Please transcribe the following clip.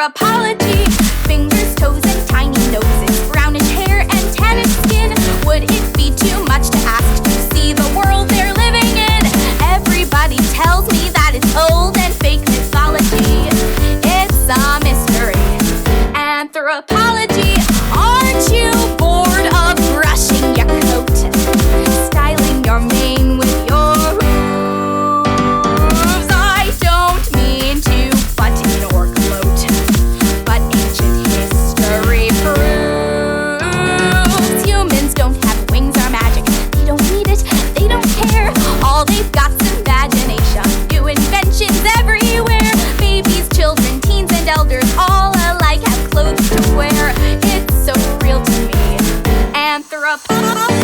Anthropology, fingers, toes, and tiny noses, brownish hair and tannish skin. Would it be too much to ask to see the world they're living in? Everybody tells me that it's old and fake mythology. It's a mystery. Anthropology, aren't you bored of brushing your coat, styling your mane with your hooves? I don't mean to butt in or gloat, but ancient history proves humans don't have wings or magic. They don't need it, they don't care. All they've got's imagination. New inventions everywhere. Babies, children, teens, and elders, all alike have clothes to wear. It's so real to me. Anthropology.